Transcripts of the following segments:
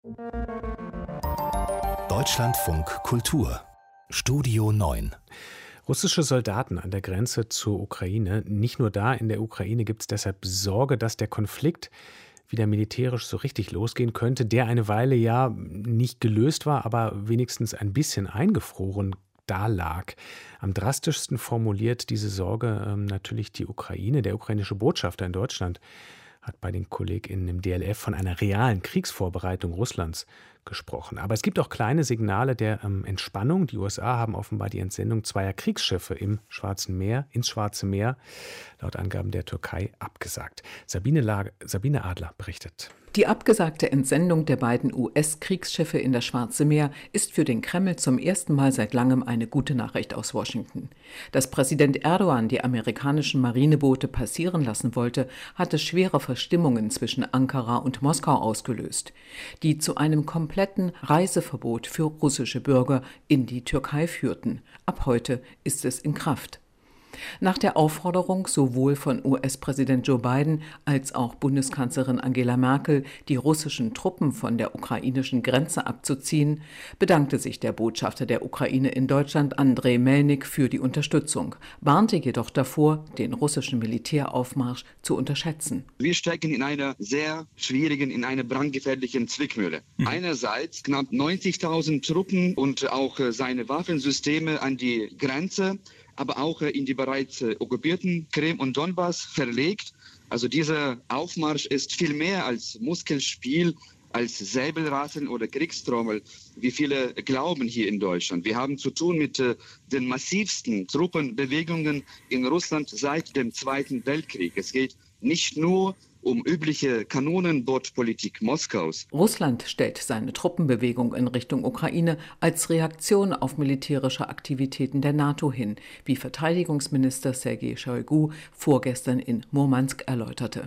Deutschlandfunk Kultur Studio 9. Russische Soldaten an der Grenze zur Ukraine. Nicht nur da, in der Ukraine gibt es deshalb Sorge, dass der Konflikt wieder militärisch so richtig losgehen könnte, der eine Weile ja nicht gelöst war, aber wenigstens ein bisschen eingefroren dalag. Am drastischsten formuliert diese Sorge natürlich die Ukraine. Der ukrainische Botschafter in Deutschland hat bei den KollegInnen im DLF von einer realen Kriegsvorbereitung Russlands gesprochen. Aber es gibt auch kleine Signale der Entspannung. Die USA haben offenbar die Entsendung zweier Kriegsschiffe ins Schwarze Meer, laut Angaben der Türkei, abgesagt. Sabine Adler berichtet. Die abgesagte Entsendung der beiden US-Kriegsschiffe in das Schwarze Meer ist für den Kreml zum ersten Mal seit langem eine gute Nachricht aus Washington. Dass Präsident Erdogan die amerikanischen Marineboote passieren lassen wollte, hatte schwere Verstimmungen zwischen Ankara und Moskau ausgelöst, die zu einem kompletten Reiseverbot für russische Bürger in die Türkei führten. Ab heute ist es in Kraft. Nach der Aufforderung sowohl von US-Präsident Joe Biden als auch Bundeskanzlerin Angela Merkel, die russischen Truppen von der ukrainischen Grenze abzuziehen, bedankte sich der Botschafter der Ukraine in Deutschland, Andrei Melnik, für die Unterstützung, warnte jedoch davor, den russischen Militäraufmarsch zu unterschätzen. Wir stecken in einer sehr schwierigen, in einer brandgefährlichen Zwickmühle. Einerseits knapp 90.000 Truppen und auch seine Waffensysteme an die Grenze, aber auch in die bereits okkupierten Krim und Donbass verlegt. Also dieser Aufmarsch ist viel mehr als Muskelspiel, als Säbelrasseln oder Kriegstrommel, wie viele glauben hier in Deutschland. Wir haben zu tun mit den massivsten Truppenbewegungen in Russland seit dem Zweiten Weltkrieg. Es geht nicht nur um übliche Kanonenbordpolitik Moskaus. Russland stellt seine Truppenbewegung in Richtung Ukraine als Reaktion auf militärische Aktivitäten der NATO hin, wie Verteidigungsminister Sergei Shoigu vorgestern in Murmansk erläuterte.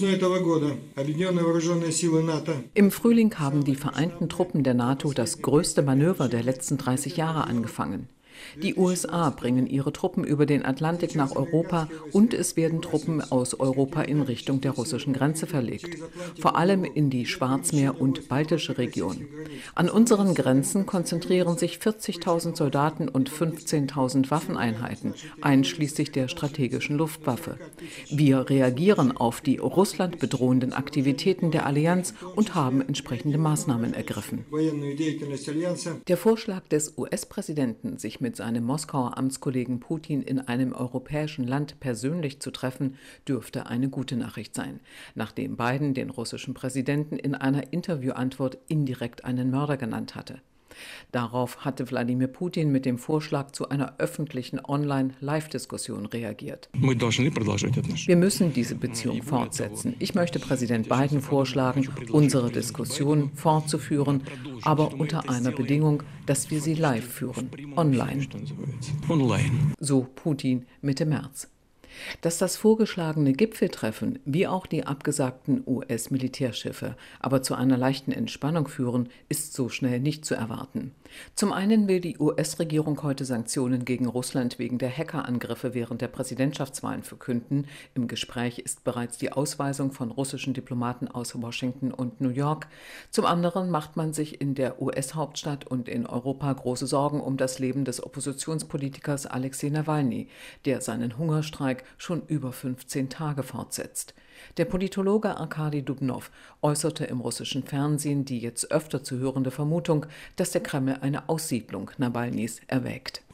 Im Frühling haben die vereinten Truppen der NATO das größte Manöver der letzten 30 Jahre angefangen. Die USA bringen ihre Truppen über den Atlantik nach Europa und es werden Truppen aus Europa in Richtung der russischen Grenze verlegt, vor allem in die Schwarzmeer- und baltische Region. An unseren Grenzen konzentrieren sich 40.000 Soldaten und 15.000 Waffeneinheiten, einschließlich der strategischen Luftwaffe. Wir reagieren auf die Russland bedrohenden Aktivitäten der Allianz und haben entsprechende Maßnahmen ergriffen. Der Vorschlag des US-Präsidenten, sich mit seinem Moskauer Amtskollegen Putin in einem europäischen Land persönlich zu treffen, dürfte eine gute Nachricht sein, nachdem Biden den russischen Präsidenten in einer Interviewantwort indirekt einen Mörder genannt hatte. Darauf hatte Wladimir Putin mit dem Vorschlag zu einer öffentlichen Online-Live-Diskussion reagiert. Wir müssen diese Beziehung fortsetzen. Ich möchte Präsident Biden vorschlagen, unsere Diskussion fortzuführen, aber unter einer Bedingung, dass wir sie live führen, online. So Putin Mitte März. Dass das vorgeschlagene Gipfeltreffen wie auch die abgesagten US-Militärschiffe aber zu einer leichten Entspannung führen, ist so schnell nicht zu erwarten. Zum einen will die US-Regierung heute Sanktionen gegen Russland wegen der Hackerangriffe während der Präsidentschaftswahlen verkünden. Im Gespräch ist bereits die Ausweisung von russischen Diplomaten aus Washington und New York. Zum anderen macht man sich in der US-Hauptstadt und in Europa große Sorgen um das Leben des Oppositionspolitikers Alexei Nawalny, der seinen Hungerstreik schon über 15 Tage fortsetzt. Der Politologe Arkadi Dubnow äußerte im russischen Fernsehen die jetzt öfter zu hörende Vermutung, dass der Kreml eine Aussiedlung Nawalnys erwägt.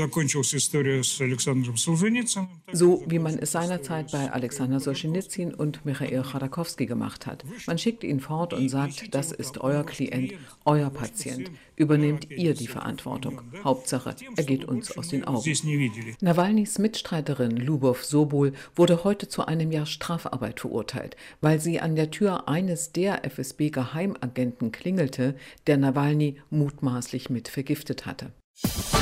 So wie man es seinerzeit bei Alexander Solschenizyn und Michail Chodorkowski gemacht hat. Man schickt ihn fort und sagt, das ist euer Klient, euer Patient. Übernehmt ihr die Verantwortung. Hauptsache, er geht uns aus den Augen. Nawalnys Mitstreiterin Lubow Sobol wurde heute zu einem Jahr Strafarbeit verurteilt, weil sie an der Tür eines der FSB-Geheimagenten klingelte, der Nawalny mutmaßlich mit vergiftet hatte.